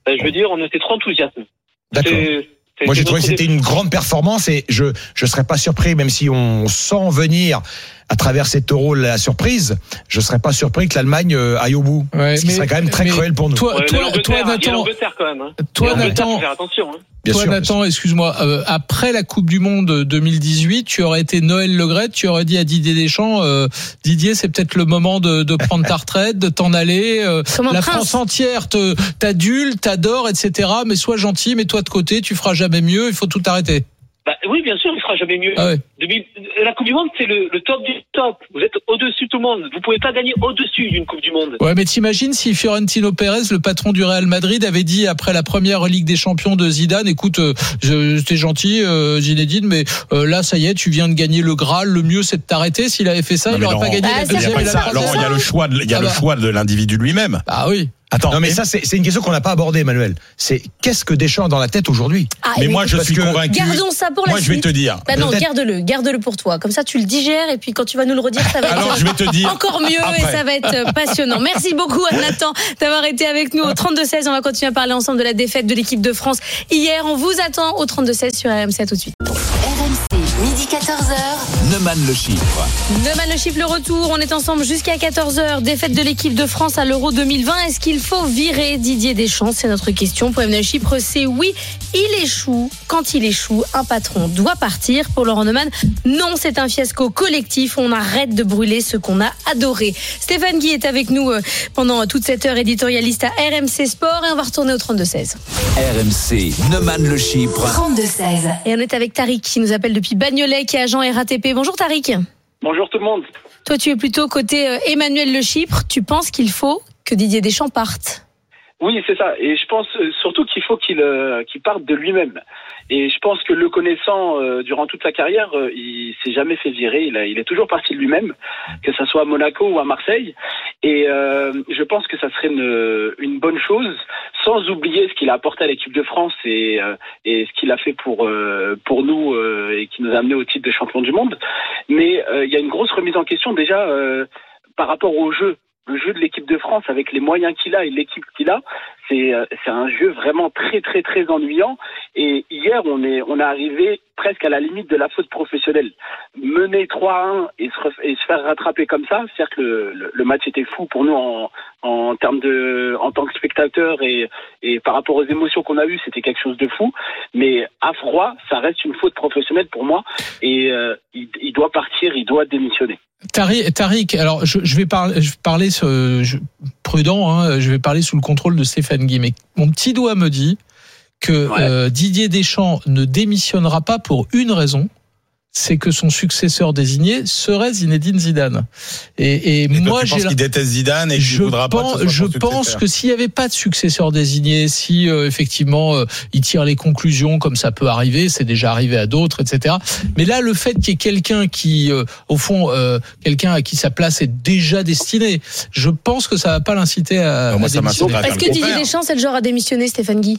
Ben, je veux dire, on était trop enthousiastes. D'accord. C'est, c'est, Moi, j'ai c'est trouvé que notre c'était une grande performance et je je serais pas surpris, même si on sent venir à travers cet euro la surprise, je serais pas surpris que l'Allemagne euh, aille au bout. Ouais, ce qui mais, serait quand même très cruel pour nous. Toi, Ouais, toi, l'Angleterre, toi, il y a Nathan, l'Angleterre quand même. Hein. toi, L'Angleterre, Nathan, faut faire attention. Hein. Bien toi, sûr, Nathan, excuse-moi, euh, après la Coupe du Monde deux mille dix-huit, tu aurais été Noël Le Graët, tu aurais dit à Didier Deschamps, euh, Didier, c'est peut-être le moment de, de prendre ta retraite, de t'en aller. Euh, la France entière te, t'adule, t'adore, et cetera. Mais sois gentil, mets-toi de côté, tu feras jamais mieux, il faut tout arrêter. Bah, oui, bien sûr, il fera jamais mieux. Ah ouais. deux mille La Coupe du Monde, c'est le, le top du top. Vous êtes au-dessus de tout le monde. Vous pouvez pas gagner au-dessus d'une Coupe du Monde. Ouais, mais t'imagines si Fiorentino Pérez, le patron du Real Madrid, avait dit après la première Ligue des Champions de Zidane, écoute, euh, je, t'es gentil, euh, Zinedine, mais euh, là, ça y est, tu viens de gagner le Graal. Le mieux, c'est de t'arrêter. S'il avait fait ça, Non, il mais n'aurait Laurent, pas gagné Ah, la ça, Il y a deuxième pas et que la ça, troisième. Laurent, il y a le choix, de, il y a Ah le bah. choix de l'individu lui-même. Ah oui. Attends, Non mais ça c'est c'est une question qu'on n'a pas abordée, Emmanuel. C'est qu'est-ce que Deschamps a dans la tête aujourd'hui? Ah, mais et moi je parce suis que- convaincu. Gardons ça pour la Moi je suite. vais te dire. Bah non, Peut-être- garde-le, garde-le pour toi. Comme ça, tu le digères et puis quand tu vas nous le redire, ça va Alors être je vais te dire. encore mieux après. et ça va être passionnant. Merci beaucoup à Nathan d'avoir été avec nous au trente-deux seize. On va continuer à parler ensemble de la défaite de l'équipe de France hier. On vous attend au trente-deux seize sur R M C. À tout de suite. R M C, midi quatorze heures. Neumann le chiffre. Neumann le chiffre, le retour. On est ensemble jusqu'à quatorze heures. Défaite de l'équipe de France à l'Euro deux mille vingt. Est-ce qu'il faut virer Didier Deschamps? C'est notre question. Pour Neumann le chiffre, c'est oui. Il échoue. Quand il échoue, un patron doit partir. Pour Laurent Neumann, non, c'est un fiasco collectif. On arrête de brûler ce qu'on a adoré. Stéphane Guy est avec nous pendant toute cette heure, éditorialiste à R M C Sport. Et on va retourner au trente-deux seize. R M C, Neumann le chiffre. trente-deux seize. Et on est avec Tariq qui nous appelle depuis Bagnolet, qui est agent R A T P. Bonjour Tariq. Bonjour tout le monde. Toi, tu es plutôt côté euh, Emmanuel Le Chypre. Tu penses qu'il faut que Didier Deschamps parte? Oui, c'est ça. Et je pense euh, surtout qu'il faut qu'il euh, qu'il parte de lui-même. Et je pense que le connaissant euh, durant toute sa carrière, euh, il s'est jamais fait virer. Il, a, il est toujours parti de lui-même, que ça soit à Monaco ou à Marseille. Et euh, je pense que ça serait une, une bonne chose, sans oublier ce qu'il a apporté à l'équipe de France et, euh, et ce qu'il a fait pour euh, pour nous euh, et qui nous a amené au titre de champion du monde. Mais euh, il y a une grosse remise en question déjà euh, par rapport au jeu. Le jeu de l'équipe de France avec les moyens qu'il a et l'équipe qu'il a, c'est c'est un jeu vraiment très très très ennuyant. Et hier, on est on est arrivé presque à la limite de la faute professionnelle. Mener trois à un et se, ref, et se faire rattraper comme ça, c'est-à-dire que le, le, le match était fou pour nous en en termes de en tant que spectateur et et par rapport aux émotions qu'on a eues, c'était quelque chose de fou. Mais à froid, ça reste une faute professionnelle pour moi et euh, il, il doit partir, il doit démissionner. Tariq, Tariq, alors je, je vais parler, je vais parler ce, je, prudent, hein, je vais parler sous le contrôle de Stéphane Guy. Mais mon petit doigt me dit que ouais. euh, Didier Deschamps ne démissionnera pas pour une raison, c'est que son successeur désigné serait Zinedine Zidane. Et, et moi, tu j'ai penses qu'il déteste Zidane et je qu'il voudra pense, pas que ce soit je pense que s'il n'y avait pas de successeur désigné, si euh, effectivement euh, il tire les conclusions comme ça peut arriver, c'est déjà arrivé à d'autres, et cetera. Mais là, le fait qu'il y ait quelqu'un qui, euh, au fond, euh, quelqu'un à qui sa place est déjà destinée, je pense que ça va pas l'inciter à, non, moi, à ça démissionner. Est-ce que Didier Deschamps, c'est le genre à démissionner, Stéphane Guy?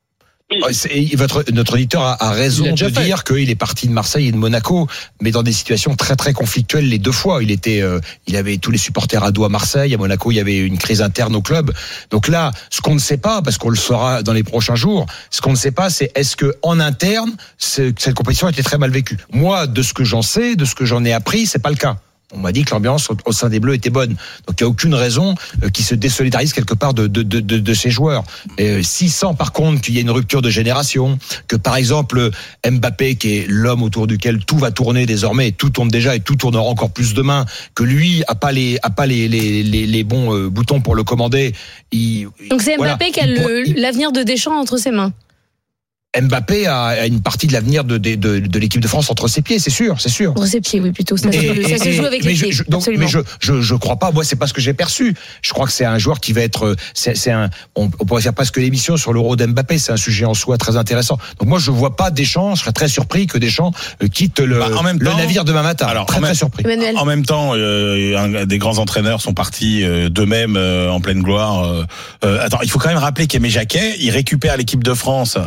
C'est, votre, notre auditeur a, a raison de fait. dire qu'il est parti de Marseille et de Monaco, mais dans des situations très très conflictuelles les deux fois. Il était, euh, il avait tous les supporters à dos à Marseille, à Monaco, il y avait une crise interne au club. Donc là, ce qu'on ne sait pas, parce qu'on le saura dans les prochains jours, ce qu'on ne sait pas, c'est est-ce que en interne, cette compétition a été très mal vécue. Moi, de ce que j'en sais, de ce que j'en ai appris, c'est pas le cas. On m'a dit que l'ambiance au sein des Bleus était bonne. Donc il n'y a aucune raison qu'ils se désolidarisent quelque part de, de, de, de, de ces joueurs. Et s'il sent par contre qu'il y a une rupture de génération, que par exemple Mbappé, qui est l'homme autour duquel tout va tourner désormais, et tout tourne déjà et tout tournera encore plus demain, que lui a pas les a pas les les les, les bons euh, boutons pour le commander. Il, Donc c'est Mbappé voilà, qui a le, il, l'avenir de Deschamps entre ses mains. Mbappé a une partie de l'avenir de, de, de, de l'équipe de France entre ses pieds, c'est sûr, c'est sûr. Entre ses pieds, oui, plutôt. Ça, et, ça, ça et, se joue avec mais les je, pieds. Je, donc, mais je, je, je crois pas. Moi, c'est pas ce que j'ai perçu. Je crois que c'est un joueur qui va être. C'est, c'est un. On, on pourrait faire presque l'émission sur l'Euro d'Mbappé. C'est un sujet en soi très intéressant. Donc moi, je vois pas Deschamps. Je serais très surpris que Deschamps quitte le, bah, en même le temps, navire demain matin. Alors, très très même, surpris. Emmanuel. En même temps, euh, un, des grands entraîneurs sont partis euh, d'eux-mêmes euh, en pleine gloire. Euh, euh, attends, il faut quand même rappeler qu'Aimé Jacquet, il récupère l'équipe de France.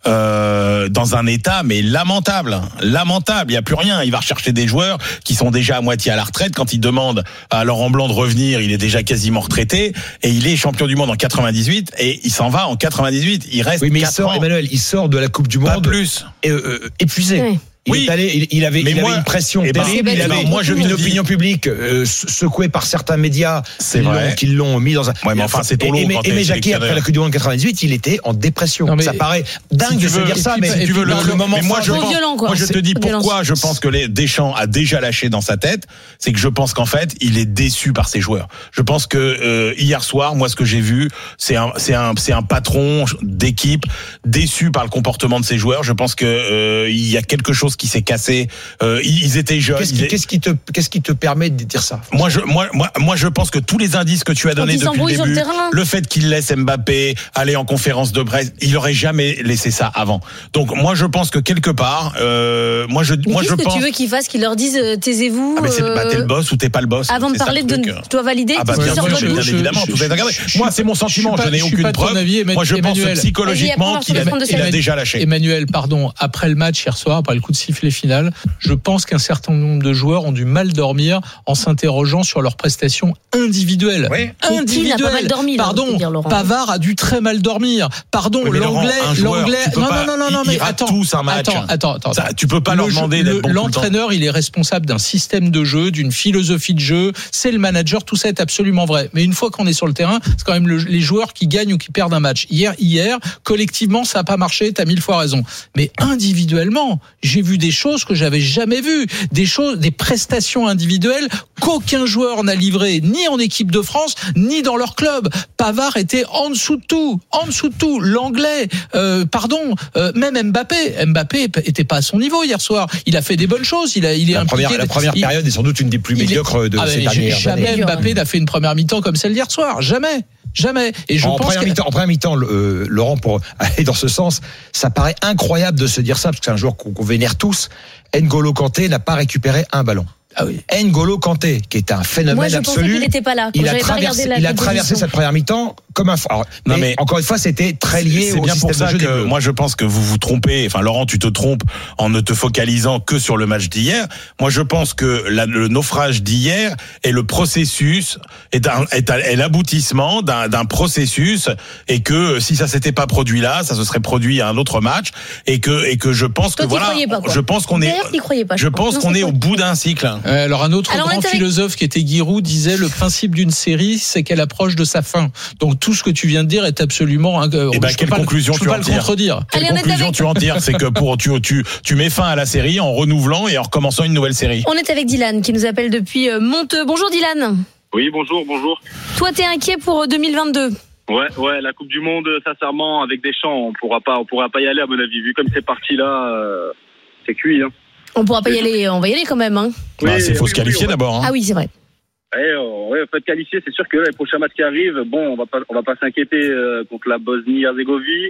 euh, dans un état mais lamentable, lamentable. Il y a plus rien. Il va rechercher des joueurs qui sont déjà à moitié à la retraite. Quand il demande à Laurent Blanc de revenir, il est déjà quasiment retraité et il est champion du monde en quatre-vingt-dix-huit et il s'en va en quatre-vingt-dix-huit. Il reste. Oui, mais il quatre sort, ans. Emmanuel, il sort de la Coupe du Pas Monde plus. et, euh, épuisé. Oui. Il Oui. est allé, il, il avait, Mais il moi- avait une pression eh ben, terrible. c'est Il bête, avait, mais moi, je te une dis- opinion publique euh, secouée par certains médias C'est qui l'ont- vrai. qui l'ont mis dans un. Ouais, mais enfin, c'est trop long Et, quand et, t'es mais Jacquet, sélectionneur. après la Coupe du Monde quatre-vingt-dix-huit, il était en dépression. Non, mais- Ça paraît dingue Si de tu se veux- dire ça, si mais tu veux le, le moment. mais moi je Trop pense, violent, quoi. moi je te dis Trop pourquoi je pense que les Deschamps a déjà lâché dans sa tête, c'est que je pense qu'en fait il est déçu par ses joueurs. Je pense que euh, hier soir, moi ce que j'ai vu, c'est un c'est un c'est un patron d'équipe déçu par le comportement de ses joueurs. Je pense que euh, il y a quelque chose qui s'est cassé. Euh, ils étaient jeunes. Qu'est-ce ils qui, étaient- qu'est-ce qui te, qu'est-ce qui te permet de dire ça? Moi, je, moi, moi, moi, je pense que tous les indices que tu as donnés ils depuis le s'embrouillent sur le début, terrain. le fait qu'il laisse Mbappé aller en conférence de presse, il aurait jamais laissé ça avant. Donc, moi, je pense que quelque part, euh, moi, je, Mais moi, qu'est-ce je que pense. tu veux qu'ils fassent, qu'ils leur disent euh, taisez-vous Ah, mais c'est, bah, t'es le euh, boss ou t'es pas le boss. avant de C'est ça, parler le de truc. tu dois valider Ah bah tout bien ce qui sort sûr, de je- votre bien bouche. évidemment, je- tout est regardé. je- je- Moi, c'est mon je sentiment, suis je pas- n'ai je suis aucune pas de ton preuve. avis, Moi, je pense Emmanuel. que psychologiquement Vas-y, qu'il a, après, on va prendre de il a celle-là. déjà lâché. Emmanuel, pardon, après le match hier soir, après le coup de sifflet final, je pense qu'un certain nombre de joueurs ont du mal dormir en s'interrogeant sur leurs prestations individuelles. Oui. Et qui n'a pas mal dormi, là, on Pardon, peut dire, Laurent. Pavard a dû très mal dormir. Pardon, Oui, mais Laurent, l'anglais, un joueur, l'anglais. tu peux Non, pas- non, non, non, ils- mais ils ratent attends, tous un match. attends, attends, attends. Ça, tu peux pas leur Le demander jeu- d'être le- bon tout le temps. L'entraîneur, il est responsable d'un système de jeu, d'une philosophie de jeu. C'est le manager, tout ça est absolument vrai. Mais une fois qu'on est sur le terrain, c'est quand même le- les joueurs qui gagnent ou qui perdent un match. Hier, hier, collectivement, ça a pas marché. T'as mille fois raison. Mais individuellement, j'ai vu des choses que j'avais jamais vues, des choses, des prestations individuelles qu'aucun joueur n'a livrées, ni en équipe de France, ni dans leur club. Pavard était en dessous de tout, en dessous de tout. L'anglais, euh, pardon, euh, même Mbappé, Mbappé était pas à son niveau hier soir. Il a fait des bonnes choses. Il a, il est La impliqué. première, la première il- période est sans doute une des plus il est- médiocres de Ah, ces mais dernières jamais années. Mbappé n'a fait une première mi-temps comme celle d'hier soir. Jamais. Jamais. Et je En pense première que... mi-temps, en première mi-temps, euh, Laurent, pour aller dans ce sens, ça paraît incroyable de se dire ça, parce que c'est un joueur qu'on qu'on vénère tous. N'Golo Kanté n'a pas récupéré un ballon. Ah oui. N'Golo Kanté, qui est un phénomène Moi, je pensais absolu. qu'il n'était pas là. quand Il a j'avais pas traversé, regardé la il a traversé composition. cette première mi-temps comme un. Alors, Non, mais, mais- encore une fois, c'était très lié C'est au bien système pour ça de jeu des que Bleus. moi je pense que vous vous trompez. Enfin, Laurent, tu te trompes en ne te focalisant que sur le match d'hier. Moi, je pense que la- le naufrage d'hier est le processus, est, un- est, un- est l'aboutissement d'un, d'un processus, et que si ça s'était pas produit là, ça se serait produit à un autre match, et que et que je pense Toi, que t'y voilà, croyais pas, quoi. je pense qu'on est, D'ailleurs, t'y croyais pas, je je crois. pense Non, qu'on c'est est quoi au bout d'un cycle. Euh, Alors un autre Alors, on grand est avec- philosophe qui était Giroud disait le principe d'une série, c'est qu'elle approche de sa fin. Donc tout ce que tu viens de dire est absolument. Euh, Eh ben, je peux quelle pas le- conclusion je peux tu pas en le tires contredire. Quelle Allez, on est conclusion avec- tu en tires? C'est que pour tu tu tu mets fin à la série en renouvelant et en recommençant une nouvelle série. On est avec Dylan qui nous appelle depuis euh, Monteux. Bonjour Dylan. Oui, bonjour, bonjour. Toi, t'es inquiet pour euh, deux mille vingt-deux. Ouais, ouais, la Coupe du Monde, sincèrement, avec Deschamps, on pourra pas, on pourra pas y aller à mon avis. Vu comme c'est parti là, euh, c'est cuit. Hein. On pourra pas y aller, on va y aller quand même. Hein. Bah, c'est faut oui, se qualifier oui, on va- d'abord. Hein. Ah oui, c'est vrai. Ouais, on ouais, faut être qualifié. C'est sûr que là, les prochains matchs qui arrivent, bon, on va pas, on va pas s'inquiéter euh, contre la Bosnie-Herzégovine.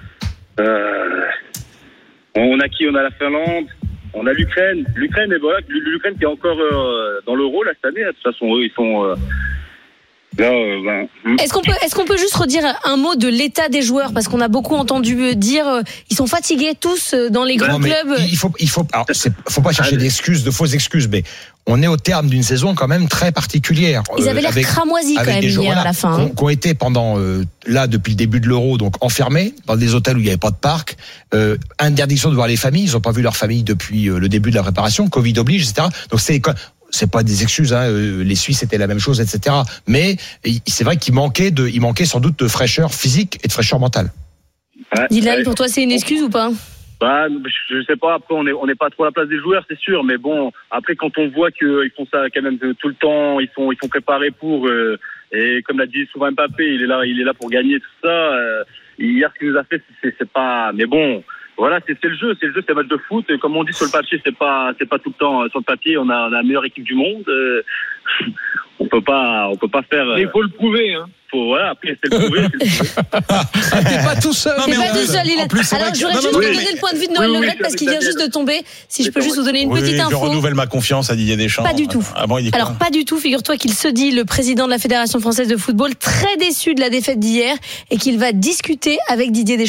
Euh, on a qui? On a la Finlande. On a l'Ukraine. L'Ukraine, et voilà, l'Ukraine qui est encore euh, dans l'Euro là cette année. De toute façon, eux, ils sont euh, là. Euh, ben, Est-ce qu'on peut, est-ce qu'on peut juste redire un mot de l'état des joueurs parce qu'on a beaucoup entendu dire euh, ils sont fatigués tous euh, dans les grands Non, mais clubs. il faut, il faut, alors, c'est, faut pas chercher d'excuses, de fausses excuses, mais on est au terme d'une saison quand même très particulière. Ils Euh, avaient l'air avec- cramoisis quand avec même des joueurs, hier à voilà, la fin. qui ont- hein. qui ont été pendant euh, là depuis le début de l'Euro donc enfermés dans des hôtels où il n'y avait pas de parc, euh, interdiction de voir les familles, ils n'ont pas vu leur famille depuis euh, le début de la préparation, Covid oblige, et cetera. Donc c'est c'est pas des excuses, hein, euh, les Suisses étaient la même chose, et cetera. Mais il- c'est vrai qu'il manquait de, il manquait sans doute de fraîcheur physique et de fraîcheur mentale. ouais, Dylan, ouais. pour toi, c'est une excuse ou pas? Bah, je sais pas. Après, on est on n'est pas trop à la place des joueurs, c'est sûr. Mais bon, après, quand on voit qu'ils font ça quand même tout le temps, ils sont ils sont préparés pour. Euh, et comme l'a dit souvent Mbappé, il est là, il est là pour gagner tout ça. Euh, hier, ce qu'il nous a fait, c'est c'est pas. Mais bon, voilà, c'est c'est le jeu, c'est le jeu, c'est un match de foot. Et comme on dit sur le papier, c'est pas c'est pas tout le temps sur le papier. On a, on a la meilleure équipe du monde. Euh, on peut pas on peut pas faire. Mais il faut le prouver, hein. Faut, voilà, après c'est le prouver. c'est le prouver. Ah, t'es pas tout seul. T'es mais pas en tout plus- seul, il en est- plus, c'est Alors, vrai que- j'aurais non, juste non, vous oui, donner mais- le point de vue de Noël oui, oui, Le Graët parce qu'il vient juste de tomber. Si je peux juste vous donner une Oui, petite je info. renouvelle ma confiance à Didier Deschamps. Pas du tout. Avant, il dit quoi? Alors pas du tout, figure-toi qu'il se dit, le président de la Fédération française de football, très déçu de la défaite d'hier et qu'il va discuter avec Didier Deschamps.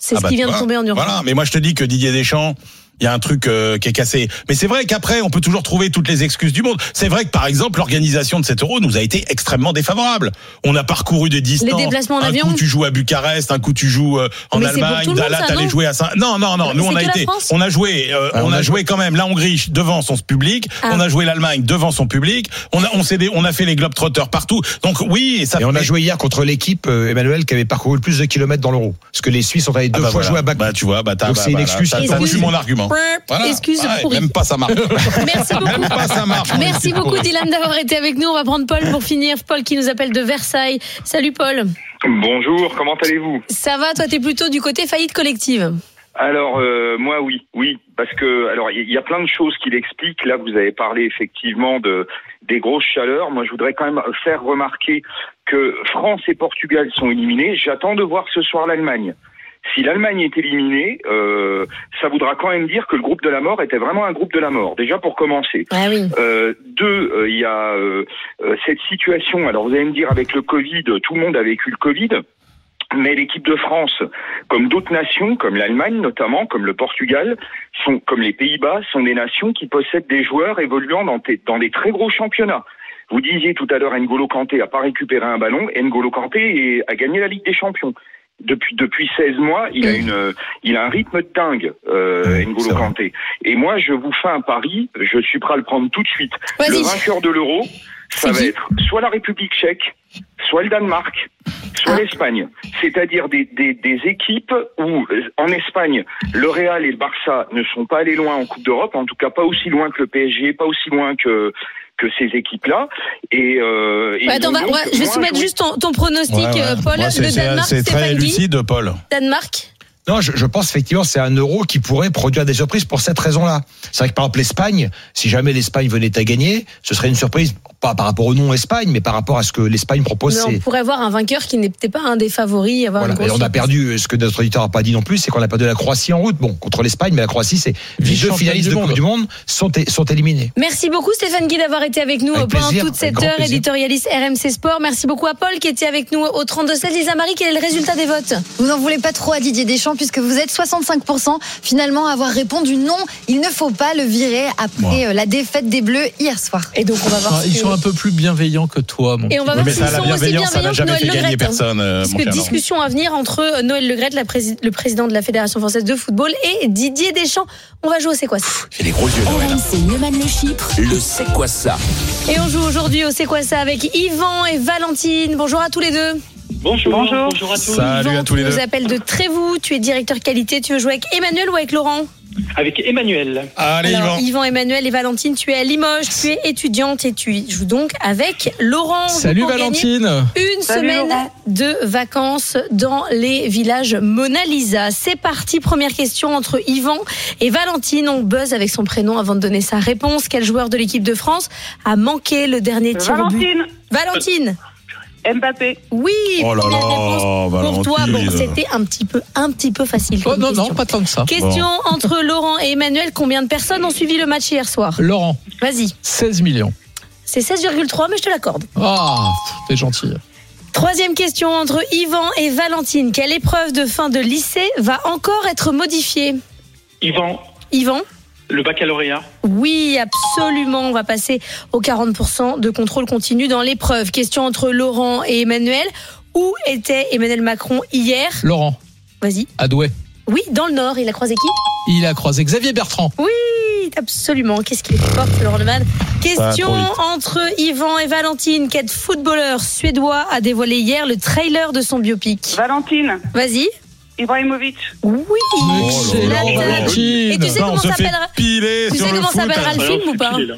C'est Ah ce bah, qui vient tu de vois, tomber en urgence. Voilà, mais moi je te dis que Didier Deschamps, il y a un truc euh, qui est cassé. Mais c'est vrai qu'après, on peut toujours trouver toutes les excuses du monde. C'est vrai que par exemple, l'organisation de cet Euro nous a été extrêmement défavorable. On a parcouru des distances. Les déplacements en un avion. coup tu joues à Bucarest, un coup tu joues euh, en Mais c'est pour Allemagne. tout le monde, Là, ça, t'allais non jouer à Saint. Non, non, non. Mais Nous, c'est on a que la été, France. on a joué, euh, Ah, on, on a a joué quand même la Hongrie devant son public. Ah. On a joué l'Allemagne devant son public. On a, on s'est, dé- on a fait les Globetrotters partout. Donc oui, et ça. Et on a fait- joué hier contre l'équipe, euh, Emmanuel, qui avait parcouru le plus de kilomètres dans l'Euro. Parce que les Suisses ont allé deux Ah bah fois voilà. jouer à Bakou. Bah tu vois, bah t'as, Donc bah, c'est une voilà, excuse ça, qui ça est tue pour- mon argument. Voilà. Excuse Ouais, pourrie. Même pas ça marche. Merci beaucoup. Même pas ça marche. Merci beaucoup Dylan d'avoir été avec nous. On va prendre Paul pour finir. Paul qui nous appelle de Versailles. Salut Paul. Bonjour, comment allez-vous? Ça va, toi t'es plutôt du côté faillite collective. Alors euh, moi oui, oui, parce que alors il y, y a plein de choses qui l'expliquent. Là, vous avez parlé effectivement de des grosses chaleurs. Moi, je voudrais quand même faire remarquer que France et Portugal sont éliminés. J'attends de voir ce soir l'Allemagne. Si l'Allemagne est éliminée, euh, ça voudra quand même dire que le groupe de la mort était vraiment un groupe de la mort, déjà pour commencer. Ah oui. Euh, deux, euh, il y a euh, euh, cette situation, alors vous allez me dire avec le Covid, tout le monde a vécu le Covid, mais l'équipe de France, comme d'autres nations, comme l'Allemagne notamment, comme le Portugal, sont, comme les Pays-Bas, sont des nations qui possèdent des joueurs évoluant dans, des- dans des très gros championnats. Vous disiez tout à l'heure, N'Golo Kanté a pas récupéré un ballon, N'Golo Kanté est- a gagné la Ligue des Champions. Depuis depuis seize mois, il a une il a un rythme de dingue, euh, Oui, N'Golo c'est vrai. Kanté. Et moi, je vous fais un pari, je suis prêt à le prendre tout de suite. Vas-y. Le vainqueur de l'Euro, ça C'est va qui être soit la République tchèque, soit le Danemark, soit Ah. l'Espagne. C'est-à-dire des, des des équipes où euh, en Espagne, le Real et le Barça ne sont pas allés loin en Coupe d'Europe, en tout cas pas aussi loin que le P S G, pas aussi loin que que ces équipes-là. Et, euh, et Bah, attends, ils ont va- donc ouais, je vais moins soumettre joué. juste ton, ton pronostic, Ouais, ouais. euh, Paul. Moi, c'est, le c'est- Danemark, c'est très Stéphane Guy. lucide, Paul. Danemark. Non, je, je pense effectivement que c'est un euro qui pourrait produire des surprises pour cette raison-là. C'est vrai que par exemple l'Espagne, si jamais l'Espagne venait à gagner, ce serait une surprise, pas par rapport au nom Espagne, mais par rapport à ce que l'Espagne propose. Mais C'est... on pourrait avoir un vainqueur qui n'était pas un des favoris. Avoir Voilà. une Et grosse on a surprise. perdu, ce que notre auditeur n'a pas dit non plus, c'est qu'on a perdu la Croatie en route. Bon, contre l'Espagne, mais la Croatie, c'est les deux Vice-championne finalistes du de monde. Coupe du Monde sont, é- sont éliminés. Merci beaucoup Stéphane Guy d'avoir été avec nous Avec pendant plaisir, toute cette avec grand heure, plaisir. éditorialiste R M C Sport. Merci beaucoup à Paul qui était avec nous au trente-deux seize. Lisa Marie, quel est le résultat des votes? Vous n'en voulez pas trop à Didier Deschamps puisque vous êtes soixante-cinq pour cent finalement à avoir répondu non. Il ne faut pas le virer après euh, la défaite des Bleus hier soir. Et donc on va voir. Ah, ce ils que- sont un peu plus bienveillants que toi, mon Et on va petit. voir mais s'ils ça, la sont aussi bienveillance, ça n'a bienveillants que jamais Noël fait Le gagner Graët. personne, euh, mon Puisque cher discussion à venir entre Noël Le Graët, la prési- le président de la Fédération française de football, et Didier Deschamps. On va jouer au C'est quoi ça? J'ai les gros yeux, Noël. R M C Neumann Le Chypre. Le c'est quoi ça? Et on joue aujourd'hui au C'est quoi ça avec Yvan et Valentine. Bonjour à tous les deux. Bonjour, bonjour, bonjour à tous. Salut Yvan, à tous les tu nous deux. appelles de Trévoux, tu es directeur qualité, tu veux jouer avec Emmanuel ou avec Laurent? Avec Emmanuel. Allez, Alors, Yvan. Yvan, Emmanuel et Valentine, tu es à Limoges, tu es étudiante et tu joues donc avec Laurent. On joue Salut pour gagner Valentine. Une Salut, semaine Laurent. de vacances dans les villages Mona Lisa. C'est parti, première question entre Yvan et Valentine. On buzz avec son prénom avant de donner sa réponse. Quel joueur de l'équipe de France a manqué le dernier tir au but? Valentine. Valentine. Mbappé. Oui, Oh là première là, réponse pour toi. Valentine. Bon, c'était un petit peu, un petit peu facile. Oh comme non, question. non, pas tant que ça. Question entre Laurent et Emmanuel. Combien de personnes ont suivi le match hier soir? Laurent, Vas-y. seize millions. C'est seize virgule trois, mais je te l'accorde. Ah, t'es gentil. Troisième question entre Yvan et Valentine. Quelle épreuve de fin de lycée va encore être modifiée? Yvan, Yvan? le baccalauréat. Oui, absolument. On va passer aux quarante pour cent de contrôle continu dans l'épreuve. Question entre Laurent et Emmanuel. Où était Emmanuel Macron hier? Laurent, Vas-y. à Douai. Oui, dans le Nord. Il a croisé qui? Il a croisé Xavier Bertrand. Oui, absolument. Qu'est-ce qu'il est fort, Laurent Neumann. Question Ah, trop entre Yvan et Valentine. Quel footballeur suédois a dévoilé hier le trailer de son biopic? Valentine. Vas-y. Ibrahimovic. Oui. Excellent, Zlatan. Valentine. Et tu sais Là, on comment se fait s'appellera piler Tu sur sais le comment foot. s'appellera le Ah, film on ou pas? fait piler, là.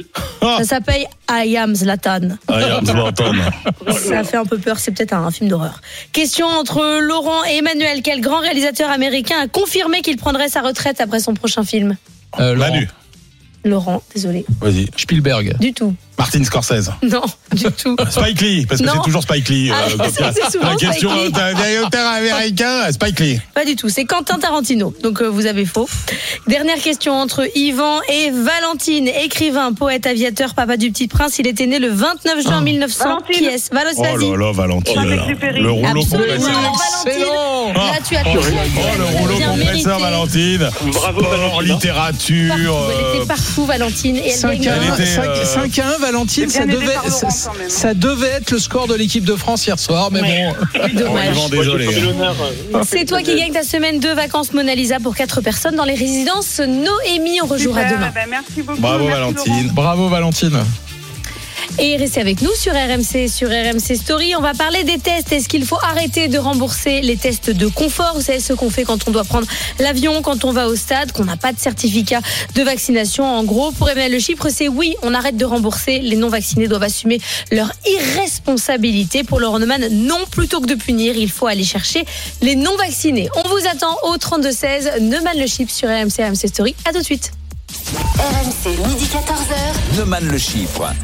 Ça s'appelle I Am Zlatan. Ah, regarde, Zlatan. Ça fait un peu peur, c'est peut-être un film d'horreur. Question entre Laurent et Emmanuel. Quel grand réalisateur américain a confirmé qu'il prendrait sa retraite après son prochain film? Euh, Laurent. Manu, Laurent, désolé. vas-y. Spielberg. Du tout. Martin Scorsese. Non, du tout. Spike Lee, parce que Non. c'est toujours Spike Lee. Ah, euh, c'est- c'est souvent la question Spike Lee. d'un vieil auteur américain, Spike Lee. Pas du tout, c'est Quentin Tarantino. Donc euh, vous avez faux. Dernière question entre Yvan et Valentine, écrivain, poète, aviateur, papa du Petit Prince. Il était né le vingt-neuf juin mille neuf cents. Valentine. Qui est-ce Valos, Oh vas-y. là là, Valentine. Saint-Exupéry. Le rouleau Absolument, compresseur. Valentine. Là, tu as Oh, tout le rouleau bien compresseur, mérité. Valentine. Bravo, Sport, Valentine. littérature. Partout, elle euh, était partout, Valentine. Et elle cinq gagne. à un, Elle était, euh, cinq à un, Valentine, C'est ça bien aidé devait, par Laurent, ça, quand même. ça devait être le score de l'équipe de France hier soir, mais Ouais. bon. Dommage. Yvan, désolé. Moi, j'ai fait l'honneur, euh, C'est toi qui gagne ta semaine de vacances Mona Lisa pour quatre personnes dans les résidences Noémie. On rejouera Super, demain. eh ben, merci beaucoup. Bravo, Merci, Valentine. Laurent. Bravo, Valentine. Et restez avec nous sur R M C, sur R M C Story. On va parler des tests. Est-ce qu'il faut arrêter de rembourser les tests de confort? Vous savez ce qu'on fait quand on doit prendre l'avion, quand on va au stade, qu'on n'a pas de certificat de vaccination. En gros, pour Emmanuel Le Chypre, c'est oui, on arrête de rembourser. Les non-vaccinés doivent assumer leur irresponsabilité. Pour Laurent Neumann, non, plutôt que de punir, il faut aller chercher les non-vaccinés. On vous attend au trente-deux seize. Neumann Le Chypre sur R M C, R M C Story. À tout de suite. R M C, midi quatorze heures. Neumann Le Chypre.